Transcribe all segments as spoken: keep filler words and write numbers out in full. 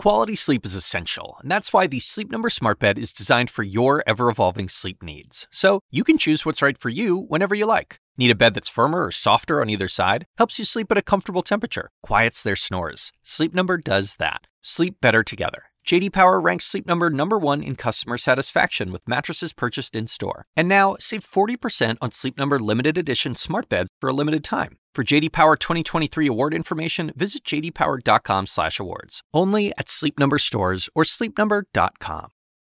Quality sleep is essential, and that's why the Sleep Number Smart Bed is designed for your ever-evolving sleep needs. So you can choose what's right for you whenever you like. Need a bed that's firmer or softer on either side? Helps you sleep at a comfortable temperature. Quiets their snores. Sleep Number does that. Sleep better together. J D Power ranks Sleep Number number one in customer satisfaction with mattresses purchased in-store. And now, save forty percent on Sleep Number limited edition smart beds for a limited time. For J D Power twenty twenty-three award information, visit j d power dot com slash awards. Only at Sleep Number stores or sleep number dot com.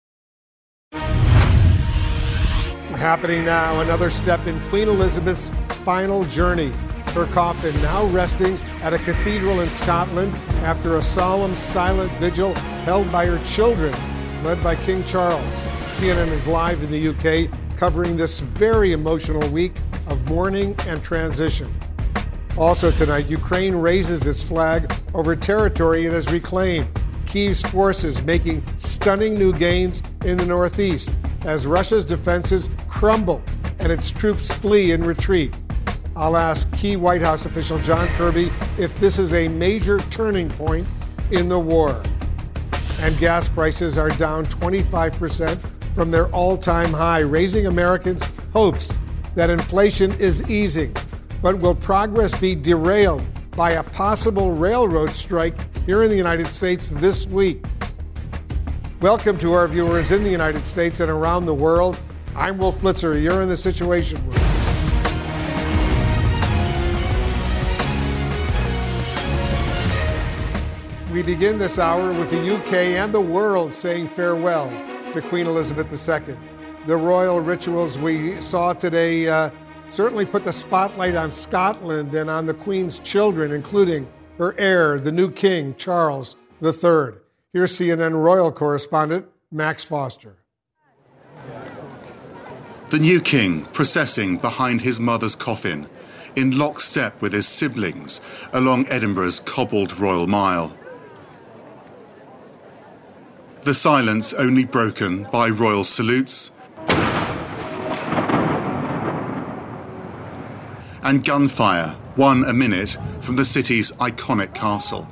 Happening now, another step in Queen Elizabeth's final journey. Her coffin now resting at a cathedral in Scotland after a solemn, silent vigil held by her children, led by King Charles. C N N is live in the U K, covering this very emotional week of mourning and transition. Also tonight, Ukraine raises its flag over territory it has reclaimed. Kyiv's forces making stunning new gains in the northeast as Russia's defenses crumble and its troops flee in retreat. I'll ask key White House official John Kirby if this is a major turning point in the war. And gas prices are down twenty-five percent from their all-time high, raising Americans' hopes that inflation is easing. But will progress be derailed by a possible railroad strike here in the United States this week? Welcome to our viewers in the United States and around the world. I'm Wolf Blitzer. You're in the Situation Room. We begin this hour with the U K and the world saying farewell to Queen Elizabeth the Second. The royal rituals we saw today uh, certainly put the spotlight on Scotland and on the Queen's children, including her heir, the new King, Charles the Third. Here's C N N royal correspondent Max Foster. The new king processing behind his mother's coffin, in lockstep with his siblings, along Edinburgh's cobbled Royal Mile. The silence only broken by royal salutes and gunfire, one a minute from the city's iconic castle.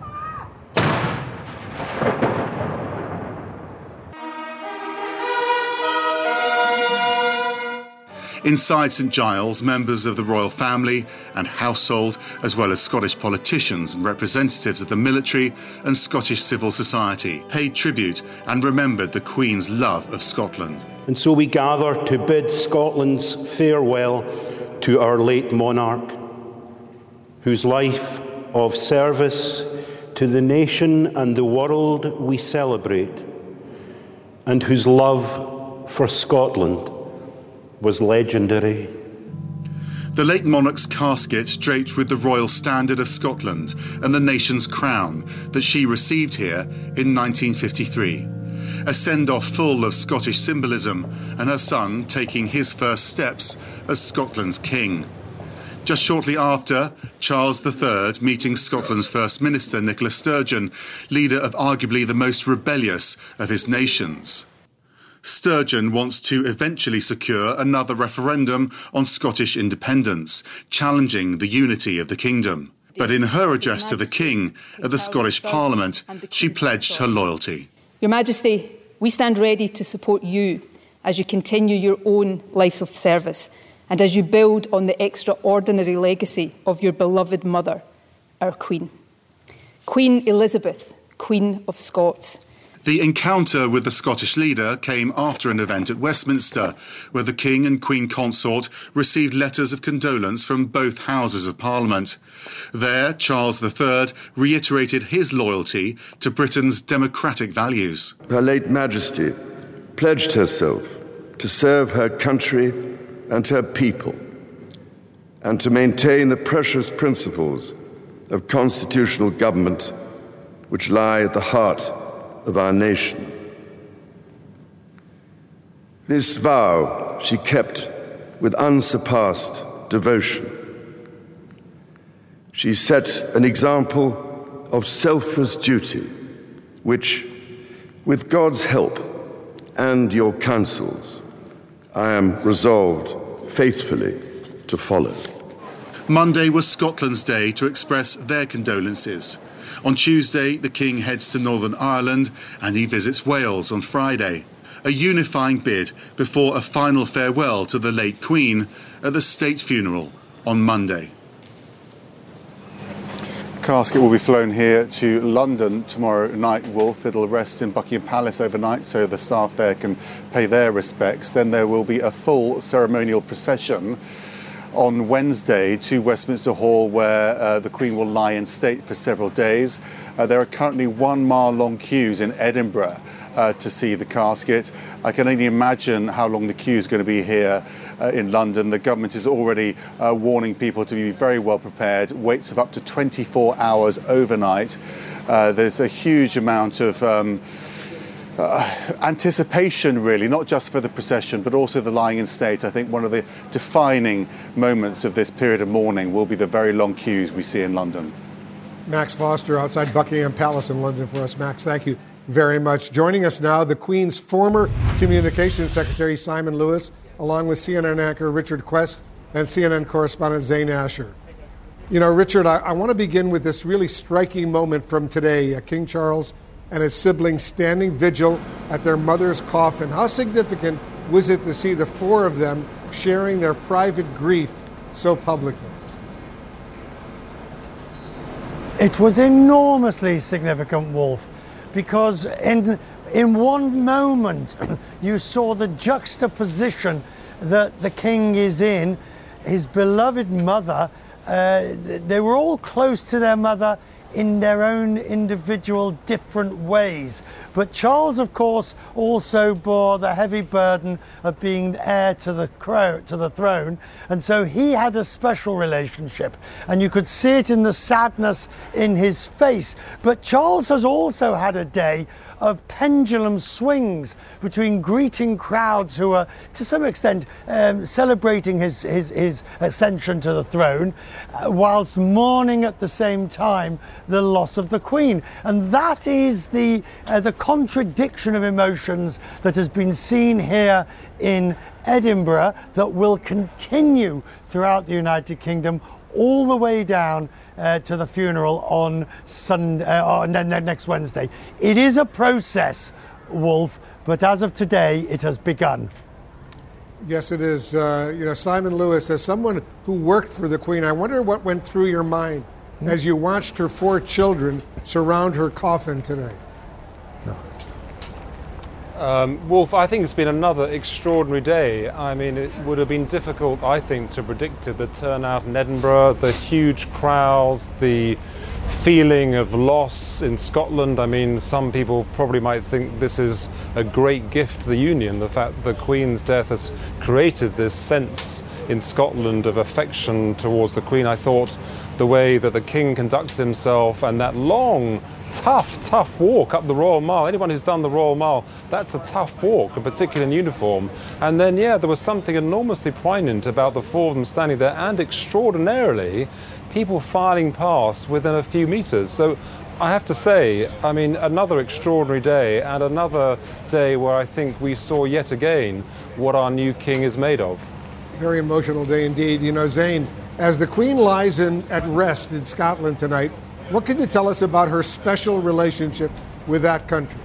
Inside St Giles, members of the royal family and household, as well as Scottish politicians and representatives of the military and Scottish civil society, paid tribute and remembered the Queen's love of Scotland. And so we gather to bid Scotland's farewell to our late monarch, whose life of service to the nation and the world we celebrate, and whose love for Scotland was legendary. The late monarch's casket draped with the royal standard of Scotland and the nation's crown that she received here in nineteen fifty-three. A send-off full of Scottish symbolism, and her son taking his first steps as Scotland's king. Just shortly after, Charles the Third meeting Scotland's First Minister Nicola Sturgeon, leader of arguably the most rebellious of his nations. Sturgeon wants to eventually secure another referendum on Scottish independence, challenging the unity of the kingdom. But in her address to the King at the Scottish Parliament, she pledged her loyalty. Your Majesty, we stand ready to support you as you continue your own life of service and as you build on the extraordinary legacy of your beloved mother, our Queen. Queen Elizabeth, Queen of Scots. The encounter with the Scottish leader came after an event at Westminster, where the King and Queen Consort received letters of condolence from both Houses of Parliament. There, Charles the Third reiterated his loyalty to Britain's democratic values. Her late Majesty pledged herself to serve her country and her people, and to maintain the precious principles of constitutional government which lie at the heart of our nation. This vow she kept with unsurpassed devotion. She set an example of selfless duty, which, with God's help and your counsels, I am resolved faithfully to follow. Monday was Scotland's day to express their condolences. On Tuesday, the King heads to Northern Ireland and he visits Wales on Friday, a unifying bid before a final farewell to the late Queen at the state funeral on Monday. Casket will be flown here to London tomorrow night, Wolf. It'll rest in Buckingham Palace overnight so the staff there can pay their respects. Then there will be a full ceremonial procession on Wednesday to Westminster Hall, where uh, the Queen will lie in state for several days. Uh, there are currently one mile long queues in Edinburgh uh, to see the casket. I can only imagine how long the queue is going to be here uh, in London. The government is already uh, warning people to be very well prepared. Waits of up to twenty-four hours overnight. Uh, there's a huge amount of um, Uh, anticipation, really, not just for the procession, but also the lying in state. I think one of the defining moments of this period of mourning will be the very long queues we see in London. Max Foster outside Buckingham Palace in London for us. Max, thank you very much. Joining us now, the Queen's former Communications Secretary, Simon Lewis, along with C N N anchor Richard Quest and C N N correspondent Zain Asher. You know, Richard, I, I want to begin with this really striking moment from today. Uh, King Charles and his siblings standing vigil at their mother's coffin. How significant was it to see the four of them sharing their private grief so publicly? It was enormously significant, Wolf, because in in one moment you saw the juxtaposition that the King is in, his beloved mother. Uh, they were all close to their mother in their own individual different ways. But Charles, of course, also bore the heavy burden of being heir to the crown, to the throne, and so he had a special relationship, and you could see it in the sadness in his face. But Charles has also had a day of pendulum swings between greeting crowds who are, to some extent, um, celebrating his, his, his ascension to the throne, uh, whilst mourning at the same time the loss of the Queen. And that is the, uh, the contradiction of emotions that has been seen here in Edinburgh, that will continue throughout the United Kingdom all the way down uh, to the funeral on Sunday, uh, on next Wednesday. It is a process, Wolf, but as of today, it has begun. Yes, it is. Uh, you know, Simon Lewis, as someone who worked for the Queen, I wonder what went through your mind mm-hmm. as you watched her four children surround her coffin today. Um, Wolf, I think it's been another extraordinary day. I mean, it would have been difficult, I think, to predict the turnout in Edinburgh, the huge crowds, the feeling of loss in Scotland. I mean, some people probably might think this is a great gift to the Union, the fact that the Queen's death has created this sense in Scotland of affection towards the Queen. I thought the way that the King conducted himself and that long, tough, tough walk up the Royal Mile. Anyone who's done the Royal Mile, that's a tough walk, in particular in uniform. And then, yeah, there was something enormously poignant about the four of them standing there, and extraordinarily, people filing past within a few metres. So I have to say, I mean, another extraordinary day, and another day where I think we saw yet again what our new King is made of. Very emotional day indeed. You know, Zain, as the Queen lies in, at rest in Scotland tonight, what can you tell us about her special relationship with that country?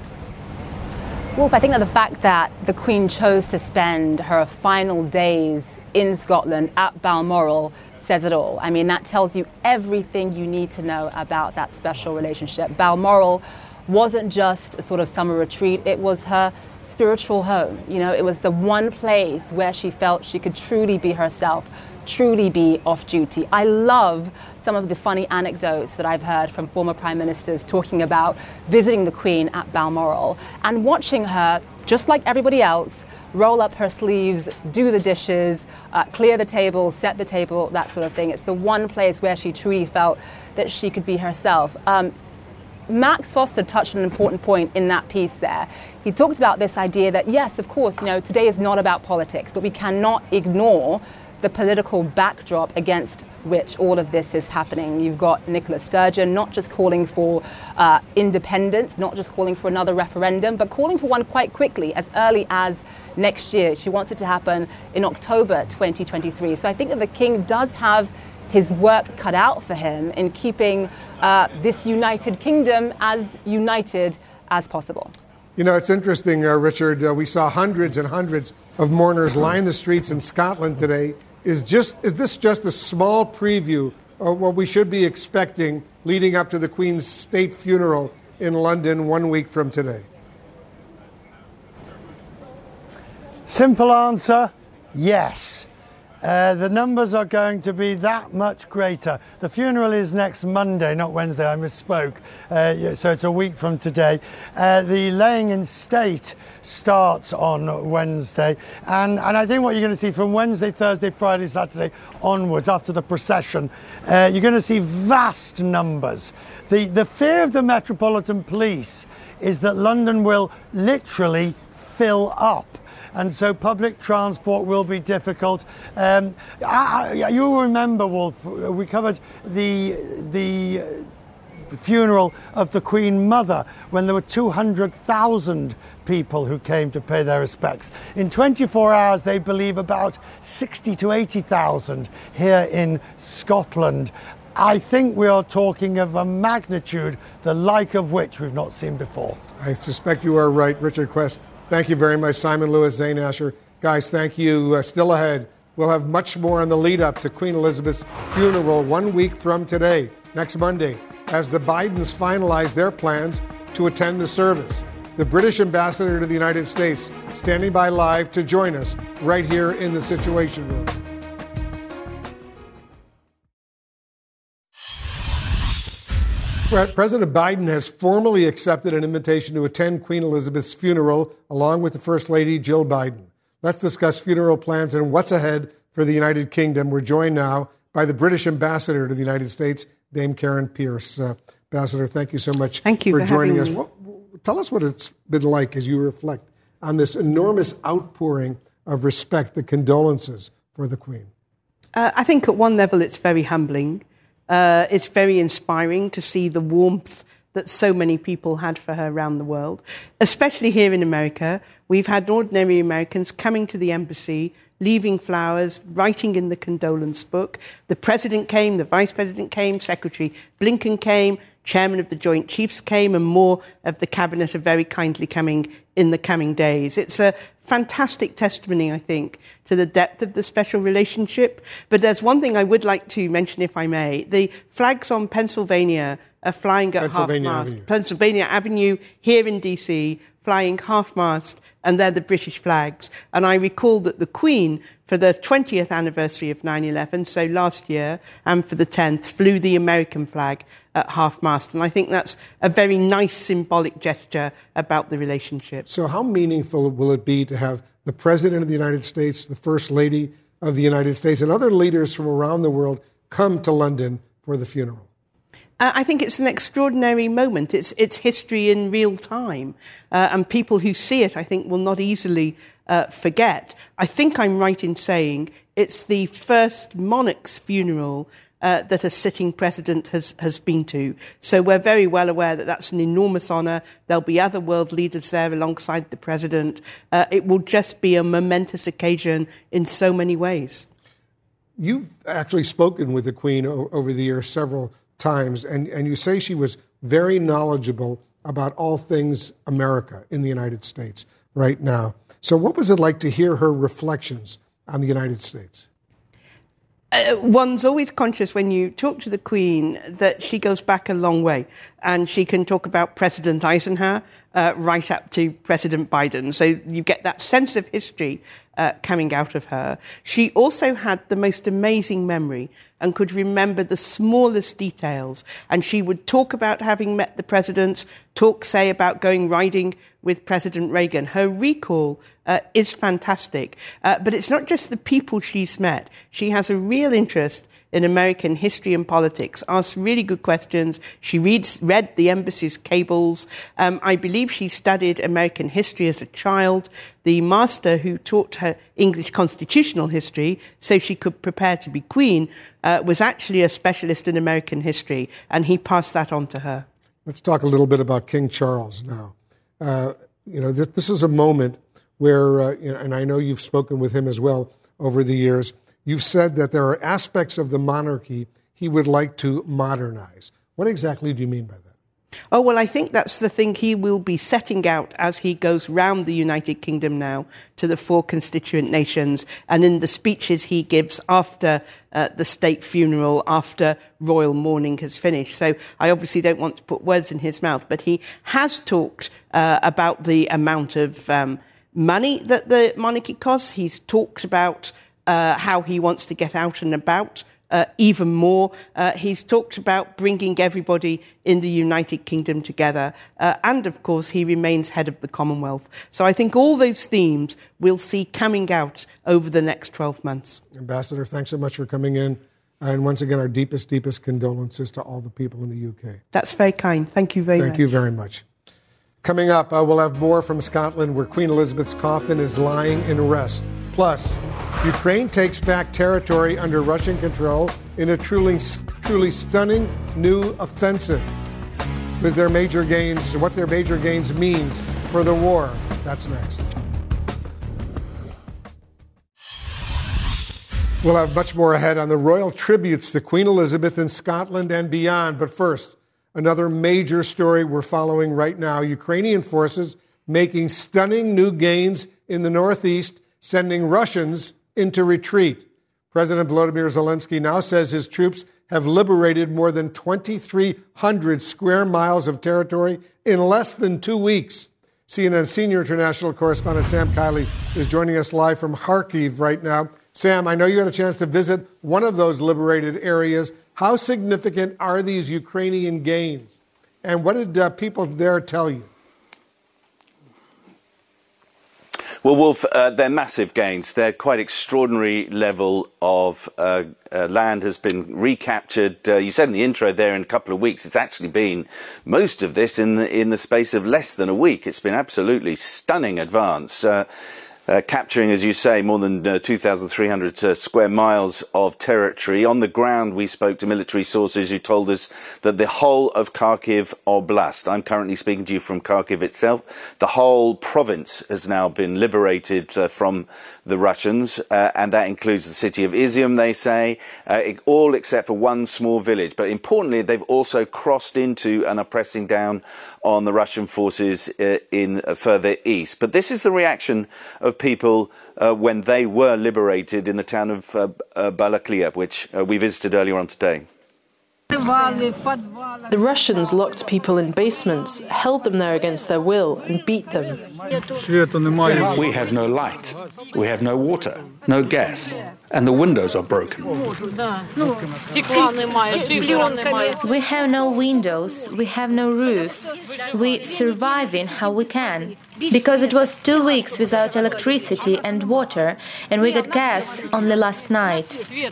Wolf, I think that the fact that the Queen chose to spend her final days in Scotland at Balmoral says it all. I mean, that tells you everything you need to know about that special relationship. Balmoral wasn't just a sort of summer retreat, it was her spiritual home. You know, it was the one place where she felt she could truly be herself, truly be off duty. I love some of the funny anecdotes that I've heard from former prime ministers talking about visiting the Queen at Balmoral and watching her, just like everybody else, roll up her sleeves, do the dishes, uh, clear the table, set the table, that sort of thing. It's the one place where she truly felt that she could be herself. Um, Max Foster touched on an important point in that piece there. He talked about this idea that, yes, of course, you know, today is not about politics, but we cannot ignore the political backdrop against which all of this is happening. You've got Nicola Sturgeon not just calling for uh, independence, not just calling for another referendum, but calling for one quite quickly, as early as next year. She wants it to happen in October twenty twenty-three. So I think that the King does have his work cut out for him in keeping uh, this United Kingdom as united as possible. You know, it's interesting, uh, Richard. Uh, we saw hundreds and hundreds of mourners line the streets in Scotland today. Is just is this just a small preview of what we should be expecting leading up to the Queen's state funeral in London one week from today? Simple answer, yes. Uh, the numbers are going to be that much greater. The funeral is next Monday, not Wednesday, I misspoke. Uh, so it's a week from today. Uh, the laying in state starts on Wednesday. And, and I think what you're going to see from Wednesday, Thursday, Friday, Saturday onwards, after the procession, uh, you're going to see vast numbers. The, the fear of the Metropolitan Police is that London will literally fill up. And so public transport will be difficult. Um, I, I, you'll remember, Wolf, we covered the the funeral of the Queen Mother when there were two hundred thousand people who came to pay their respects. In twenty-four hours, they believe about sixty to eighty thousand here in Scotland. I think we are talking of a magnitude, the like of which we've not seen before. I suspect you are right, Richard Quest. Thank you very much, Simon Lewis, Zane Asher. Guys, thank you. Uh, still ahead, we'll have much more on the lead up to Queen Elizabeth's funeral one week from today, next Monday, as the Bidens finalize their plans to attend the service. The British ambassador to the United States standing by live to join us right here in the Situation Room. President Biden has formally accepted an invitation to attend Queen Elizabeth's funeral along with the First Lady, Jill Biden. Let's discuss funeral plans and what's ahead for the United Kingdom. We're joined now by the British ambassador to the United States, Dame Karen Pierce. Uh, Ambassador, thank you so much thank you for, for joining us. Me. Well, tell us what it's been like as you reflect on this enormous outpouring of respect, the condolences for the Queen. Uh, I think at one level it's very humbling. Uh, it's very inspiring to see the warmth that so many people had for her around the world, especially here in America. We've had ordinary Americans coming to the embassy, leaving flowers, writing in the condolence book. The president came, the vice president came, Secretary Blinken came, chairman of the Joint Chiefs came, and more of the cabinet are very kindly coming in the coming days. It's a fantastic testimony, I think, to the depth of the special relationship. But there's one thing I would like to mention, if I may. The flags on Pennsylvania are flying at half-mast. Pennsylvania Avenue here in D C, flying half-mast, and they're the British flags. And I recall that the Queen, for the twentieth anniversary of nine eleven, so last year, and for the tenth, flew the American flag at half-mast. And I think that's a very nice symbolic gesture about the relationship. So how meaningful will it be to have the President of the United States, the First Lady of the United States, and other leaders from around the world come to London for the funeral? Uh, I think it's an extraordinary moment. It's it's history in real time. Uh, and people who see it, I think, will not easily uh, forget. I think I'm right in saying it's the first monarch's funeral uh, that a sitting president has, has been to. So we're very well aware that that's an enormous honour. There'll be other world leaders there alongside the president. Uh, it will just be a momentous occasion in so many ways. You've actually spoken with the Queen o- over the years several times, and, and you say she was very knowledgeable about all things America in the United States right now. So what was it like to hear her reflections on the United States? Uh, one's always conscious when you talk to the Queen that she goes back a long way, and she can talk about President Eisenhower uh, right up to President Biden. So you get that sense of history uh, coming out of her. She also had the most amazing memory and could remember the smallest details. And she would talk about having met the presidents, talk, say, about going riding with President Reagan. Her recall uh, is fantastic. Uh, but it's not just the people she's met. She has a real interest in American history and politics, asks really good questions. She reads, read the embassy's cables. Um, I believe she studied American history as a child. The master who taught her English constitutional history so she could prepare to be queen uh, was actually a specialist in American history, and he passed that on to her. Let's talk a little bit about King Charles now. Uh, you know, this, this is a moment where, uh, you know, and I know you've spoken with him as well over the years, you've said that there are aspects of the monarchy he would like to modernize. What exactly do you mean by that? Oh, well, I think that's the thing he will be setting out as he goes round the United Kingdom now to the four constituent nations, and in the speeches he gives after uh, the state funeral, after royal mourning has finished. So I obviously don't want to put words in his mouth, but he has talked uh, about the amount of um, money that the monarchy costs. He's talked about uh, how he wants to get out and about Uh, even more. Uh, he's talked about bringing everybody in the United Kingdom together. Uh, and, of course, he remains head of the Commonwealth. So I think all those themes we'll see coming out over the next twelve months. Ambassador, thanks so much for coming in. And once again, our deepest, deepest condolences to all the people in the U K. That's very kind. Thank you very Thank much. you very much. Coming up, uh, we'll have more from Scotland, where Queen Elizabeth's coffin is lying in rest. Plus, Ukraine takes back territory under Russian control in a truly, truly stunning new offensive. With their major gains, what their major gains means for the war. That's next. We'll have much more ahead on the royal tributes to Queen Elizabeth in Scotland and beyond. But first, another major story we're following right now. Ukrainian forces making stunning new gains in the northeast, sending Russians into retreat. President Volodymyr Zelensky now says his troops have liberated more than twenty-three hundred square miles of territory in less than two weeks. C N N senior international correspondent Sam Kiley is joining us live from Kharkiv right now. Sam, I know you had a chance to visit one of those liberated areas. How significant are these Ukrainian gains? And what did uh, people there tell you? Well, Wolf, uh, they're massive gains. They're quite extraordinary level of uh, uh, land has been recaptured. Uh, you said in the intro there in a couple of weeks. It's actually been most of this in the, in the space of less than a week. It's been absolutely stunning advance. Uh, Uh, capturing, as you say, more than uh, two thousand three hundred uh, square miles of territory. On the ground, we spoke to military sources who told us that the whole of Kharkiv Oblast, I'm currently speaking to you from Kharkiv itself, the whole province has now been liberated uh, from the Russians, uh, and that includes the city of Izium, they say, uh, it, all except for one small village. But importantly, they've also crossed into and are pressing down on the Russian forces uh, in uh, further east. But this is the reaction of people uh, when they were liberated in the town of uh, uh, Balaklia, which uh, we visited earlier on today. The Russians locked people in basements, held them there against their will, and beat them. We have no light, we have no water, no gas, and the windows are broken. We have no windows, we have no roofs. We surviving how we can. Because it was two weeks without electricity and water, and we got gas only last night.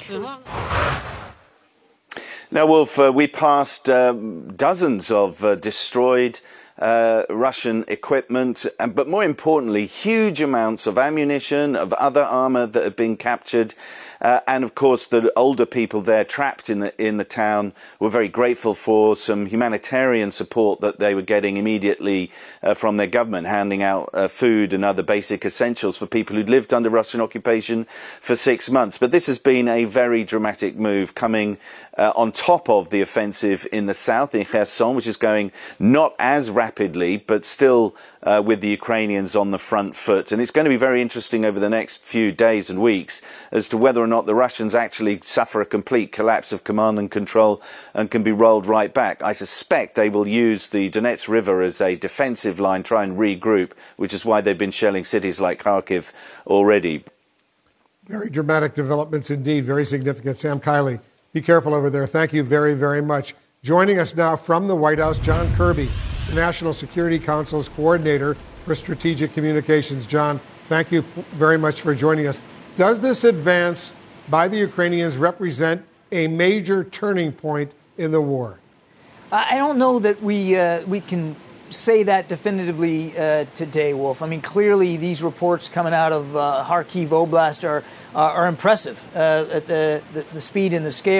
Now, Wolf, uh, we passed uh, dozens of uh, destroyed uh, Russian equipment, and, but more importantly, huge amounts of ammunition, of other armor that have been captured. Uh, and of course, the older people there trapped in the in the town were very grateful for some humanitarian support that they were getting immediately uh, from their government, handing out uh, food and other basic essentials for people who'd lived under Russian occupation for six months. But this has been a very dramatic move coming uh, on top of the offensive in the south, in Kherson, which is going not as rapidly, but still uh, with the Ukrainians on the front foot. And it's going to be very interesting over the next few days and weeks as to whether or not the Russians actually suffer a complete collapse of command and control and can be rolled right back. I suspect they will use the Donetsk River as a defensive line, try and regroup, which is why they've been shelling cities like Kharkiv already. Very dramatic developments indeed, very significant. Sam Kiley, be careful over there. Thank you very, very much. Joining us now from the White House, John Kirby, the National Security Council's coordinator for strategic communications. John, thank you very much for joining us. Does this advance by the Ukrainians represent a major turning point in the war? I don't know that we uh, we can say that definitively uh, today, Wolf. I mean, clearly these reports coming out of uh, Kharkiv Oblast are uh, are impressive uh, at the, the the speed and the scale.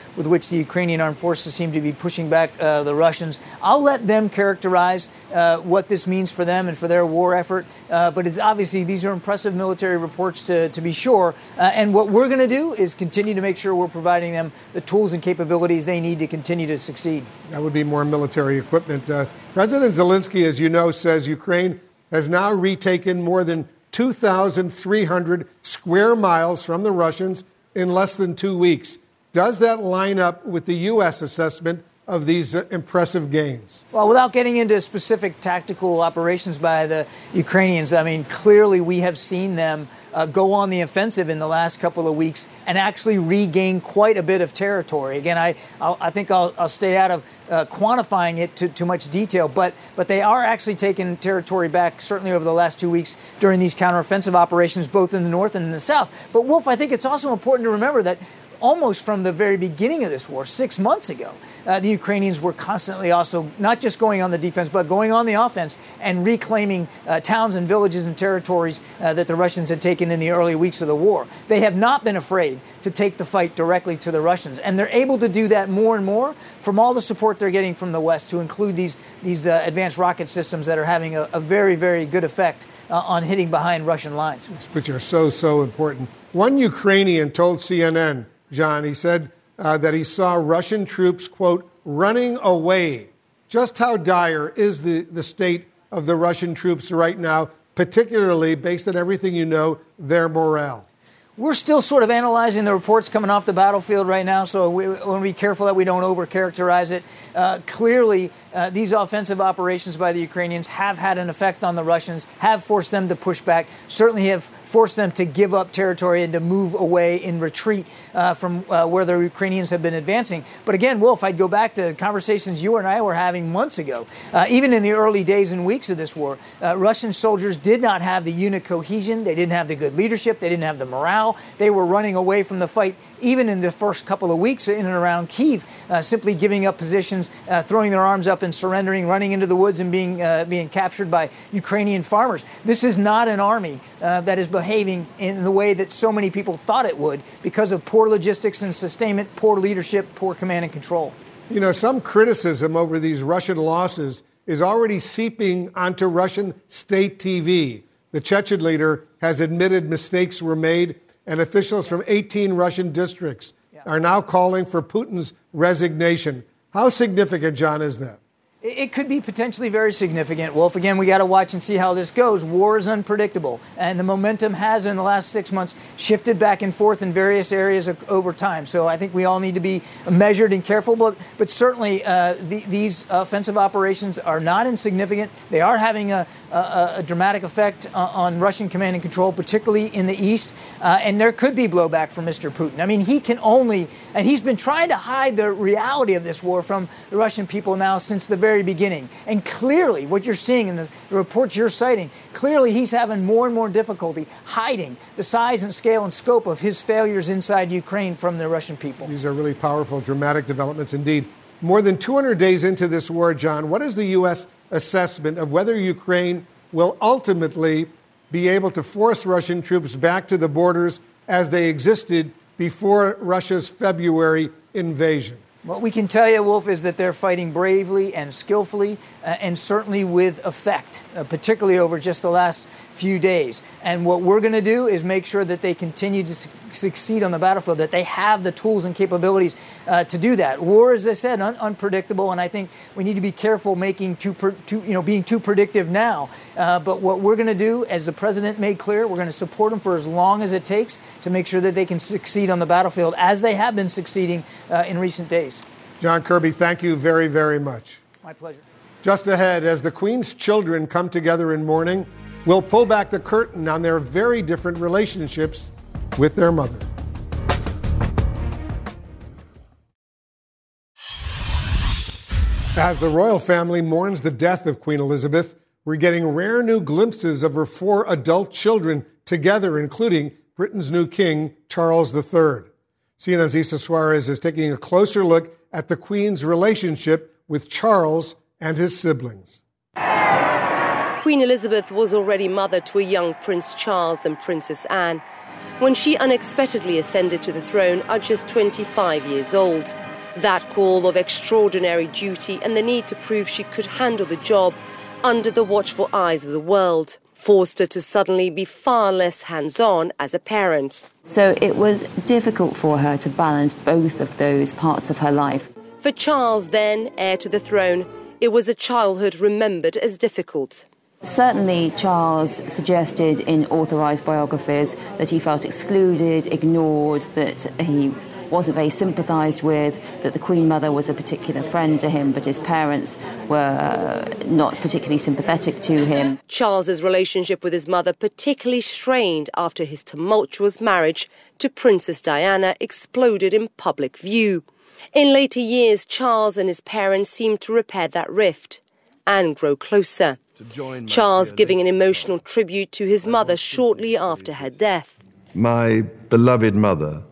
with which the Ukrainian armed forces seem to be pushing back uh, the Russians. I'll let them characterize uh, what this means for them and for their war effort. Uh, but it's obviously, these are impressive military reports to, to be sure. Uh, and what we're going to do is continue to make sure we're providing them the tools and capabilities they need to continue to succeed. That would be more military equipment. Uh, President Zelensky, as you know, says Ukraine has now retaken more than two thousand three hundred square miles from the Russians in less than two weeks. Does that line up with the U S assessment of these uh, impressive gains? Well, without getting into specific tactical operations by the Ukrainians, I mean, clearly we have seen them uh, go on the offensive in the last couple of weeks and actually regain quite a bit of territory. Again, I I'll, I think I'll, I'll stay out of uh, quantifying it to too much detail, but but they are actually taking territory back, certainly over the last two weeks during these counteroffensive operations, both in the north and in the south. But, Wolf, I think it's also important to remember that almost from the very beginning of this war, six months ago, uh, the Ukrainians were constantly also not just going on the defense, but going on the offense and reclaiming uh, towns and villages and territories uh, that the Russians had taken in the early weeks of the war. They have not been afraid to take the fight directly to the Russians, and they're able to do that more and more from all the support they're getting from the West, to include these these uh, advanced rocket systems that are having a, a very, very good effect uh, on hitting behind Russian lines. Which are so, so important. One Ukrainian told C N N, John, he said uh, that he saw Russian troops, quote, running away. Just how dire is the, the state of the Russian troops right now, particularly based on everything you know, their morale? We're still sort of analyzing the reports coming off the battlefield right now, so we want to be careful that we don't over-characterize it. Uh, clearly, uh, these offensive operations by the Ukrainians have had an effect on the Russians, have forced them to push back, certainly have forced them to give up territory and to move away in retreat uh, from uh, where the Ukrainians have been advancing. But again, Wolf, I'd go back to conversations you and I were having months ago. Uh, even in the early days and weeks of this war, uh, Russian soldiers did not have the unit cohesion, they didn't have the good leadership, they didn't have the morale. They were running away from the fight even in the first couple of weeks in and around Kyiv, uh, simply giving up positions, uh, throwing their arms up and surrendering, running into the woods and being uh, being captured by Ukrainian farmers. This is not an army uh, that is behaving in the way that so many people thought it would because of poor logistics and sustainment, poor leadership, poor command and control. You know, some criticism over these Russian losses is already seeping onto Russian state T V. The Chechen leader has admitted mistakes were made, and officials from eighteen Russian districts yeah. are now calling for Putin's resignation. How significant, John, is that? It could be potentially very significant, Wolf. Again, we got to watch and see how this goes. War is unpredictable, and the momentum has, in the last six months, shifted back and forth in various areas over time. So I think we all need to be measured and careful, but, but certainly uh, the, these offensive operations are not insignificant. They are having a, a, a dramatic effect on Russian command and control, particularly in the east, uh, and there could be blowback from Mister Putin. I mean, he can only, and he's been trying to hide the reality of this war from the Russian people now since the very very beginning. And clearly, what you're seeing in the reports you're citing, clearly he's having more and more difficulty hiding the size and scale and scope of his failures inside Ukraine from the Russian people. These are really powerful, dramatic developments indeed. More than two hundred days into this war, John, what is the U S assessment of whether Ukraine will ultimately be able to force Russian troops back to the borders as they existed before Russia's February invasion? What we can tell you, Wolf, is that they're fighting bravely and skillfully uh, and certainly with effect, uh, particularly over just the last few days. And what we're going to do is make sure that they continue to su- succeed on the battlefield, that they have the tools and capabilities uh, to do that. War, as I said, un- unpredictable, and I think we need to be careful making too, per- too you know, being too predictive now. Uh, but what we're going to do, as the president made clear, we're going to support them for as long as it takes to make sure that they can succeed on the battlefield, as they have been succeeding uh, in recent days. John Kirby, thank you very, very much. My pleasure. Just ahead, as the Queen's children come together in mourning, we'll pull back the curtain on their very different relationships with their mother. As the royal family mourns the death of Queen Elizabeth, we're getting rare new glimpses of her four adult children together, including Britain's new king, Charles the Third. C N N's Issa Suarez is taking a closer look at the Queen's relationship with Charles and his siblings. Queen Elizabeth was already mother to a young Prince Charles and Princess Anne. when she unexpectedly ascended to the throne at just twenty-five years old. That call of extraordinary duty and the need to prove she could handle the job under the watchful eyes of the world forced her to suddenly be far less hands-on as a parent. So it was difficult for her to balance both of those parts of her life. For Charles, then heir to the throne, it was a childhood remembered as difficult. Certainly, Charles suggested in authorised biographies that he felt excluded, ignored, that he wasn't very sympathised with, that the Queen Mother was a particular friend to him, but his parents were not particularly sympathetic to him. Charles's relationship with his mother particularly strained after his tumultuous marriage to Princess Diana exploded in public view. In later years, Charles and his parents seemed to repair that rift and grow closer. Charles giving an emotional tribute to his mother shortly after her death. My beloved mother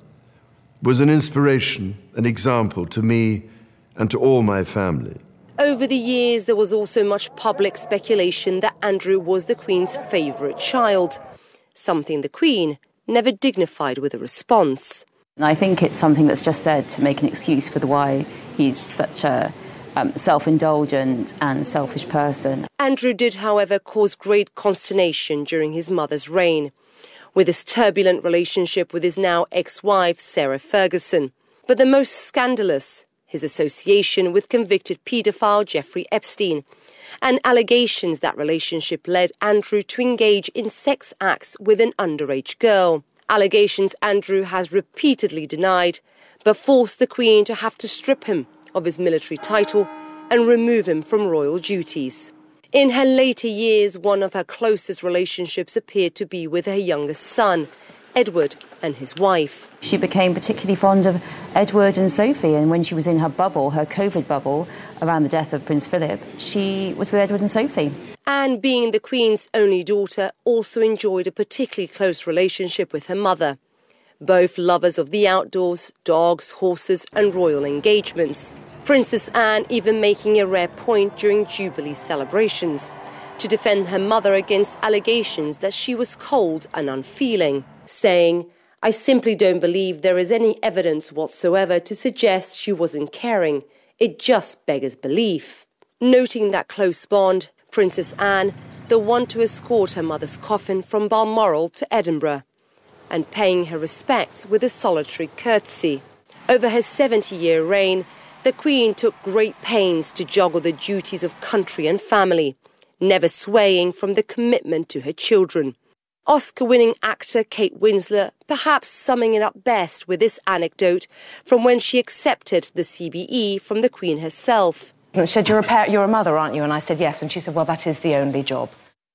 was an inspiration, an example to me and to all my family. Over the years, there was also much public speculation that Andrew was the Queen's favourite child, something the Queen never dignified with a response. And I think it's something that's just said to make an excuse for the why he's such a um, self-indulgent and selfish person. Andrew did, however, cause great consternation during his mother's reign, with his turbulent relationship with his now ex-wife, Sarah Ferguson. But the most scandalous, his association with convicted paedophile Jeffrey Epstein, and allegations that relationship led Andrew to engage in sex acts with an underage girl. Allegations Andrew has repeatedly denied, but forced the Queen to have to strip him of his military title and remove him from royal duties. In her later years, one of her closest relationships appeared to be with her youngest son, Edward, and his wife. She became particularly fond of Edward and Sophie, and when she was in her bubble, her COVID bubble, around the death of Prince Philip, she was with Edward and Sophie. Anne, being the Queen's only daughter, also enjoyed a particularly close relationship with her mother. Both lovers of the outdoors, dogs, horses, and royal engagements. Princess Anne even making a rare point during Jubilee celebrations to defend her mother against allegations that she was cold and unfeeling, saying, "I simply don't believe there is any evidence whatsoever to suggest she wasn't caring. It just beggars belief." Noting that close bond, Princess Anne, the one to escort her mother's coffin from Balmoral to Edinburgh, and paying her respects with a solitary curtsy. Over her seventy-year reign, the Queen took great pains to juggle the duties of country and family, never swaying from the commitment to her children. Oscar-winning actor Kate Winslet perhaps summing it up best with this anecdote from when she accepted the C B E from the Queen herself. She said, you're a, par- you're a mother, aren't you? And I said, yes. And she said, well, that is the only job.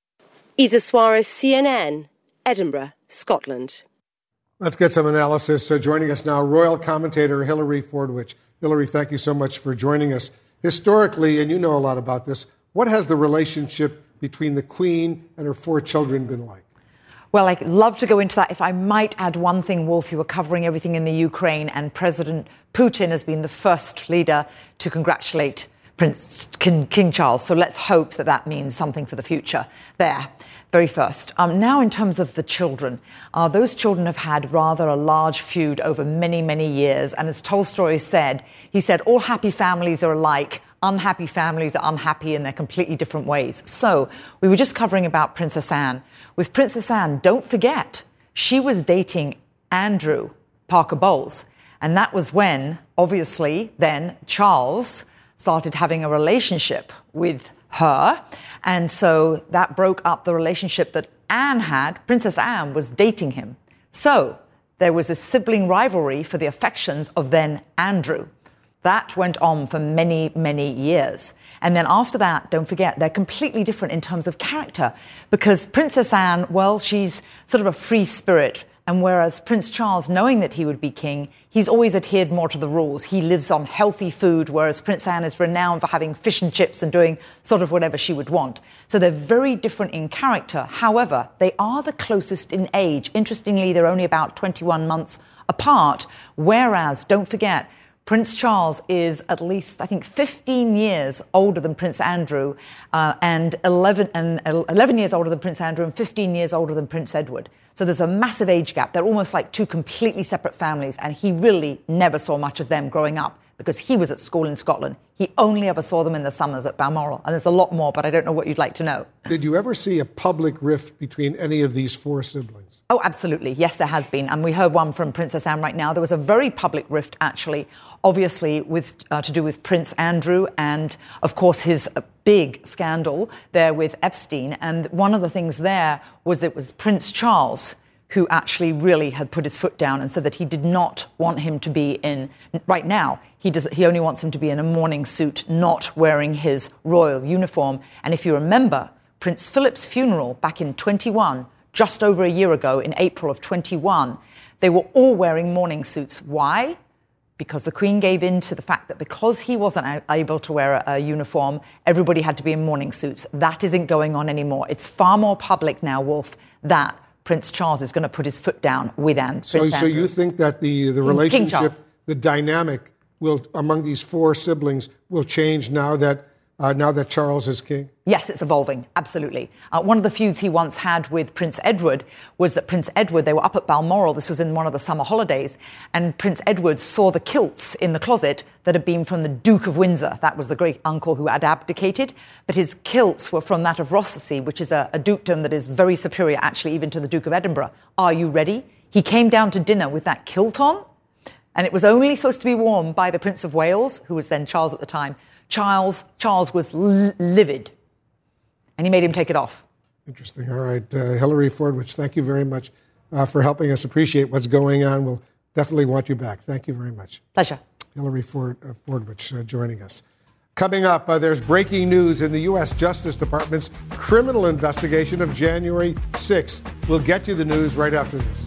Isa Suarez, C N N, Edinburgh, Scotland. Let's get some analysis. Uh, joining us now, royal commentator Hilary Fordwich. Hilary, thank you so much for joining us. Historically, and you know a lot about this, what has the relationship between the Queen and her four children been like? Well, I'd love to go into that. If I might add one thing, Wolf, you were covering everything in the Ukraine, and President Putin has been the first leader to congratulate Prince King, King Charles. So let's hope that that means something for the future there. Very first. Um, now, in terms of the children, uh, those children have had rather a large feud over many, many years. And as Tolstoy said, he said, all happy families are alike. Unhappy families are unhappy in their completely different ways. So we were just covering about Princess Anne. With Princess Anne, don't forget, she was dating Andrew Parker Bowles. And that was when, obviously, then Charles started having a relationship with her. And so that broke up the relationship that Anne had. Princess Anne was dating him. So there was a sibling rivalry for the affections of then Andrew. That went on for many, many years. And then after that, don't forget, they're completely different in terms of character, because Princess Anne, well, she's sort of a free spirit. And whereas Prince Charles, knowing that he would be king, he's always adhered more to the rules. He lives on healthy food, whereas Prince Anne is renowned for having fish and chips and doing sort of whatever she would want. So they're very different in character. However, they are the closest in age. Interestingly, they're only about twenty-one months apart, whereas, don't forget, Prince Charles is at least, I think, fifteen years older than Prince Andrew, uh, and eleven and eleven years older than Prince Andrew, and fifteen years older than Prince Edward. So there's a massive age gap. They're almost like two completely separate families, and he really never saw much of them growing up because he was at school in Scotland. He only ever saw them in the summers at Balmoral, and there's a lot more, but I don't know what you'd like to know. Did you ever see a public rift between any of these four siblings? Oh, absolutely. Yes, there has been. And we heard one from Princess Anne right now. There was a very public rift, actually, obviously with uh, to do with Prince Andrew and, of course, his uh, big scandal there with Epstein. And one of the things there was it was Prince Charles who actually really had put his foot down and said that he did not want him to be in, right now, he does, he only wants him to be in a mourning suit, not wearing his royal uniform. And if you remember, Prince Philip's funeral back in twenty-one, just over a year ago, in April of twenty-one, they were all wearing mourning suits. Why? Because the Queen gave in to the fact that because he wasn't able to wear a, a uniform, everybody had to be in mourning suits. That isn't going on anymore. It's far more public now, Wolf, that Prince Charles is going to put his foot down with Anne. So, so you think that the, the relationship, the dynamic will among these four siblings will change now that uh, now that Charles is king? Yes, it's evolving, absolutely. Uh, one of the feuds he once had with Prince Edward was that Prince Edward, they were up at Balmoral, this was in one of the summer holidays, and Prince Edward saw the kilts in the closet that had been from the Duke of Windsor. That was the great uncle who had abdicated, but his kilts were from that of Rothesay, which is a, a dukedom that is very superior, actually, even to the Duke of Edinburgh. Are you ready? He came down to dinner with that kilt on, and it was only supposed to be worn by the Prince of Wales, who was then Charles at the time. Charles, Charles was l- livid. And he made him take it off. Interesting. All right. Uh, Hilary Fordwich, thank you very much uh, for helping us appreciate what's going on. We'll definitely want you back. Thank you very much. Pleasure. Hilary Ford, uh, Fordwich uh, joining us. Coming up, uh, there's breaking news in the U S Justice Department's criminal investigation of January sixth. We'll get you the news right after this.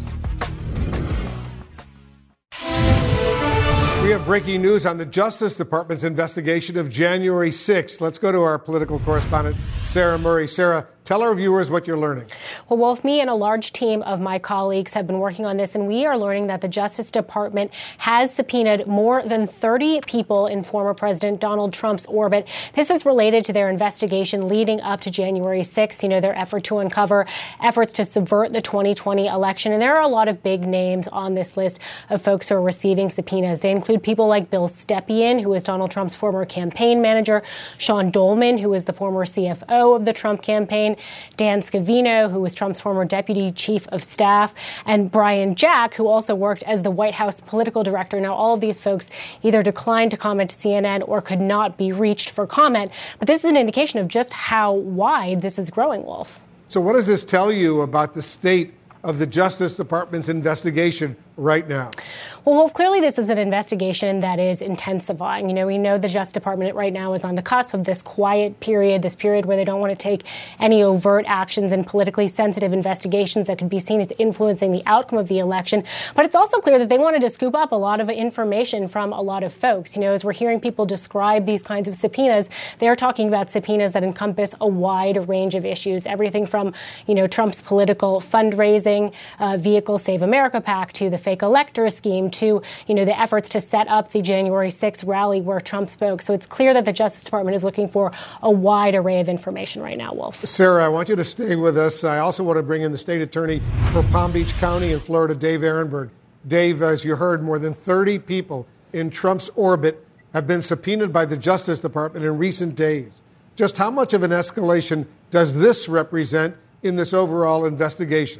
We have breaking news on the Justice Department's investigation of January sixth. Let's go to our political correspondent, Sarah Murray. Sarah, tell our viewers what you're learning. Well, Wolf, me and a large team of my colleagues have been working on this, and we are learning that the Justice Department has subpoenaed more than thirty people in former President Donald Trump's orbit. This is related to their investigation leading up to January sixth, you know, their effort to uncover efforts to subvert the twenty twenty election. And there are a lot of big names on this list of folks who are receiving subpoenas. They include people like Bill Stepien, who is Donald Trump's former campaign manager, Sean Dolman, who is the former C F O of the Trump campaign, Dan Scavino, who was Trump's former deputy chief of staff, and Brian Jack, who also worked as the White House political director. Now, all of these folks either declined to comment to C N N or could not be reached for comment. But this is an indication of just how wide this is growing, Wolf. So what does this tell you about the state of the Justice Department's investigation right now? Well, Wolf, clearly this is an investigation that is intensifying. You know, we know the Justice Department right now is on the cusp of this quiet period, this period where they don't want to take any overt actions and politically sensitive investigations that could be seen as influencing the outcome of the election. But it's also clear that they wanted to scoop up a lot of information from a lot of folks. You know, as we're hearing people describe these kinds of subpoenas, they're talking about subpoenas that encompass a wide range of issues, everything from, you know, Trump's political fundraising uh, vehicle, Save America PAC, to the fake elector scheme, to, you know, the efforts to set up the January sixth rally where Trump spoke. So it's clear that the Justice Department is looking for a wide array of information right now, Wolf. Sarah, I want you to stay with us. I also want to bring in the state attorney for Palm Beach County in Florida, Dave Ehrenberg. Dave, as you heard, more than thirty people in Trump's orbit have been subpoenaed by the Justice Department in recent days. Just how much of an escalation does this represent in this overall investigation?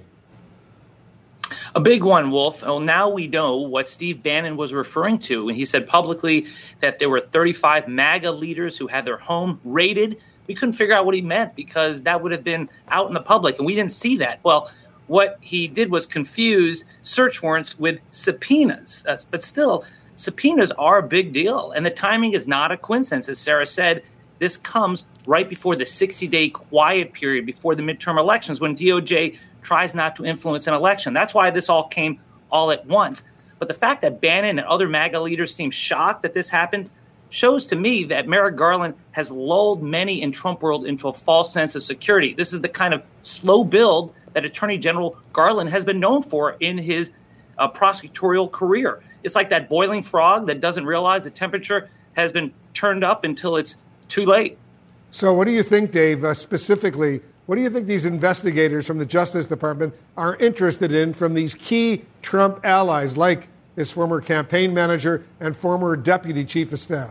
A big one, Wolf. Well, now we know what Steve Bannon was referring to when he said publicly that there were thirty-five MAGA leaders who had their home raided. We couldn't figure out what he meant because that would have been out in the public, and we didn't see that. Well, what he did was confuse search warrants with subpoenas. Uh, but still, subpoenas are a big deal, and the timing is not a coincidence. As Sarah said, this comes right before the sixty-day quiet period before the midterm elections when D O J tries not to influence an election. That's why this all came all at once. But the fact that Bannon and other MAGA leaders seem shocked that this happened shows to me that Merrick Garland has lulled many in Trump world into a false sense of security. This is the kind of slow build that Attorney General Garland has been known for in his uh, prosecutorial career. it's like that boiling frog that doesn't realize the temperature has been turned up until it's too late. So what do you think, Dave, uh, specifically, what do you think these investigators from the Justice Department are interested in from these key Trump allies, like his former campaign manager and former deputy chief of staff?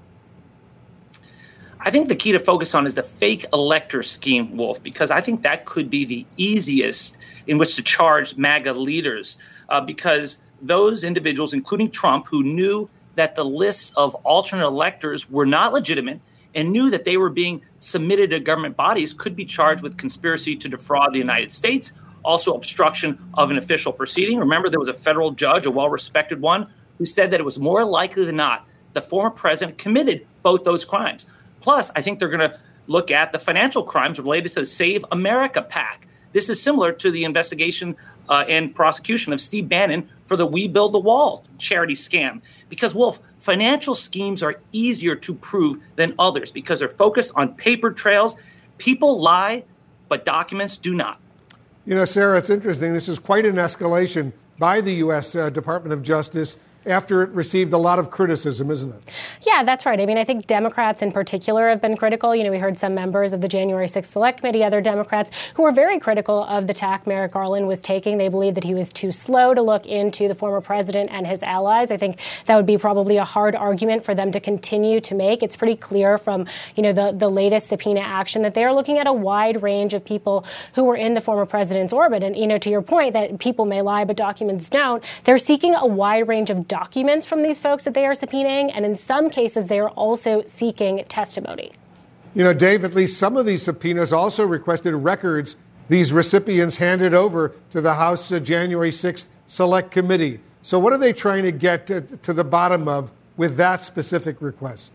I think the key to focus on is the fake elector scheme, Wolf, because I think that could be the easiest in which to charge MAGA leaders, uh, because those individuals, including Trump, who knew that the lists of alternate electors were not legitimate and knew that they were being submitted to government bodies, could be charged with conspiracy to defraud the United States, also obstruction of an official proceeding. Remember, there was a federal judge, a well-respected one, who said that it was more likely than not the former president committed both those crimes. Plus, I think they're going to look at the financial crimes related to the Save America PAC. This is similar to the investigation uh, and prosecution of Steve Bannon for the We Build the Wall charity scam. Because, Wolf, financial schemes are easier to prove than others because they're focused on paper trails. People lie, but documents do not. You know, Sarah, it's interesting. This is quite an escalation by the U S Uh, Department of Justice after it received a lot of criticism, isn't it? Yeah, that's right. I mean, I think Democrats in particular have been critical. You know, we heard some members of the January sixth Select Committee, other Democrats, who were very critical of the tack Merrick Garland was taking. They believe that he was too slow to look into the former president and his allies. I think that would be probably a hard argument for them to continue to make. It's pretty clear from, you know, the, the latest subpoena action that they're looking at a wide range of people who were in the former president's orbit. And, you know, to your point that people may lie, but documents don't, they're seeking a wide range of documents from these folks that they are subpoenaing, and in some cases they are also seeking testimony. You know, Dave, at least some of these subpoenas also requested records these recipients handed over to the House uh, January sixth Select Committee. So what are they trying to get to, to the bottom of with that specific request?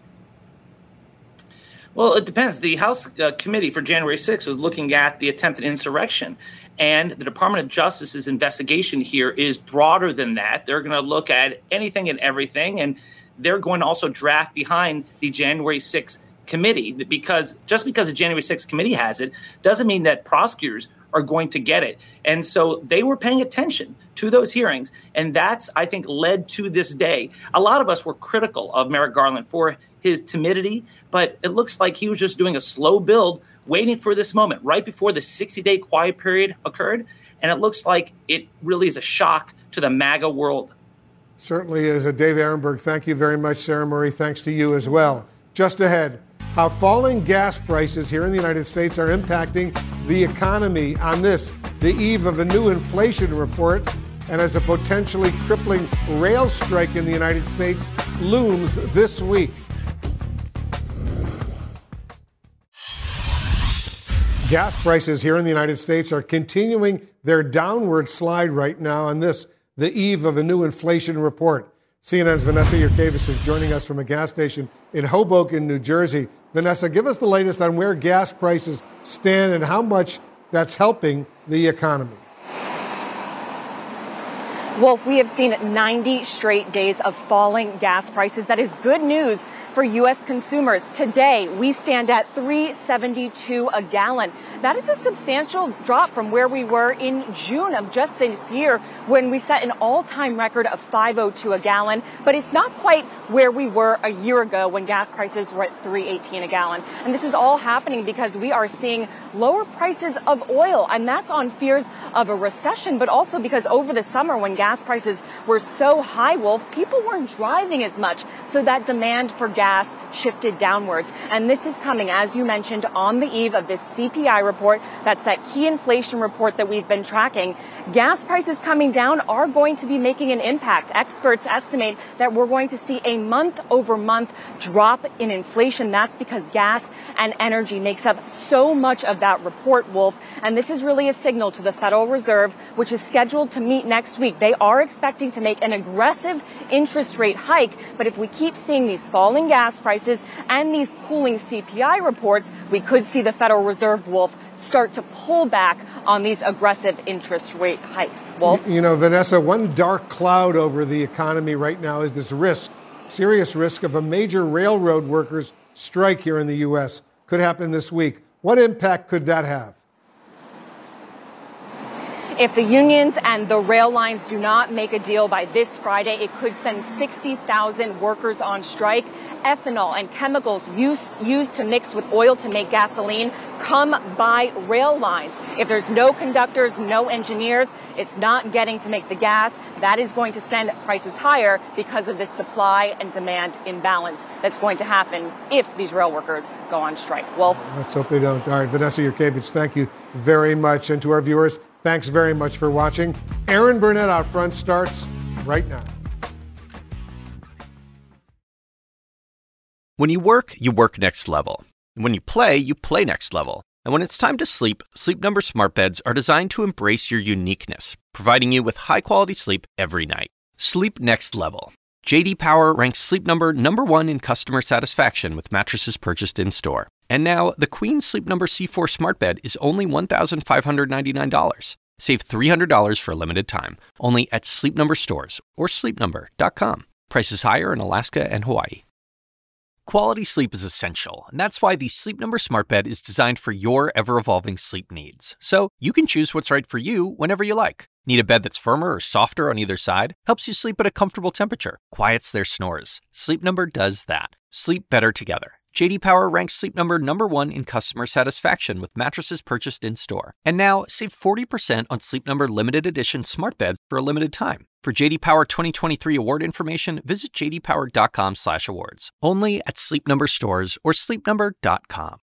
Well, it depends. The House uh, Committee for January sixth was looking at the attempted insurrection. And the Department of Justice's investigation here is broader than that. They're going to look at anything and everything, and they're going to also draft behind the January sixth committee, because just because the January sixth committee has it doesn't mean that prosecutors are going to get it. And so they were paying attention to those hearings, and that's, I think, led to this day. A lot of us were critical of Merrick Garland for his timidity, but it looks like he was just doing a slow build, waiting for this moment right before the sixty-day quiet period occurred. And it looks like it really is a shock to the MAGA world. Certainly is. Dave Aronberg, thank you very much. Sarah Murray, thanks to you as well. Just ahead, how falling gas prices here in the United States are impacting the economy on this, the eve of a new inflation report, and as a potentially crippling rail strike in the United States looms this week. Gas prices here in the United States are continuing their downward slide right now on this, the eve of a new inflation report. C N N's Vanessa Yurkevich is joining us from a gas station in Hoboken, New Jersey. Vanessa, give us the latest on where gas prices stand and how much that's helping the economy. Wolf, we have seen ninety straight days of falling gas prices. That is good news for U S consumers. Today, we stand at three seventy-two a gallon. That is a substantial drop from where we were in June of just this year, when we set an all-time record of five oh two a gallon. But it's not quite where we were a year ago when gas prices were at three eighteen a gallon. And this is all happening because we are seeing lower prices of oil, and that's on fears of a recession, but also because over the summer when gas prices were so high, Wolf, people weren't driving as much, so that demand for gas shifted downwards. And this is coming, as you mentioned, on the eve of this C P I report. That's that key inflation report that we've been tracking. Gas prices coming down are going to be making an impact. Experts estimate that we're going to see a month over month drop in inflation. That's because gas and energy makes up so much of that report, Wolf. And this is really a signal to the Federal Reserve, which is scheduled to meet next week. They are expecting to make an aggressive interest rate hike. But if we keep seeing these falling gas prices and these cooling C P I reports, we could see the Federal Reserve, Wolf, start to pull back on these aggressive interest rate hikes. Wolf? You know, Vanessa, one dark cloud over the economy right now is this risk, serious risk of a major railroad workers strike here in the U S. Could happen this week. What impact could that have? If the unions and the rail lines do not make a deal by this Friday, it could send sixty thousand workers on strike. Ethanol and chemicals used, used to mix with oil to make gasoline come by rail lines. If there's no conductors, no engineers, it's not getting to make the gas. That is going to send prices higher because of this supply and demand imbalance that's going to happen if these rail workers go on strike. Wolf? Let's hope they don't. All right, Vanessa Yurkevich, thank you very much. And to our viewers, thanks very much for watching. Erin Burnett Out Front starts right now. When you work, you work next level. And when you play, you play next level. And when it's time to sleep, Sleep Number smart beds are designed to embrace your uniqueness, providing you with high-quality sleep every night. Sleep next level. J D Power ranks Sleep Number number one in customer satisfaction with mattresses purchased in-store. And now, the Queen Sleep Number C four smart bed is only one thousand five hundred ninety-nine dollars. Save three hundred dollars for a limited time, only at Sleep Number stores or sleep number dot com. Prices higher in Alaska and Hawaii. Quality sleep is essential, and that's why the Sleep Number smart bed is designed for your ever-evolving sleep needs. So you can choose what's right for you whenever you like. Need a bed that's firmer or softer on either side? Helps you sleep at a comfortable temperature. Quiets their snores. Sleep Number does that. Sleep better together. J D Power ranks Sleep Number number one in customer satisfaction with mattresses purchased in-store. And now, save forty percent on Sleep Number limited edition smart beds for a limited time. For J D Power twenty twenty-three award information, visit j d power dot com slash awards. Only at Sleep Number stores or sleep number dot com.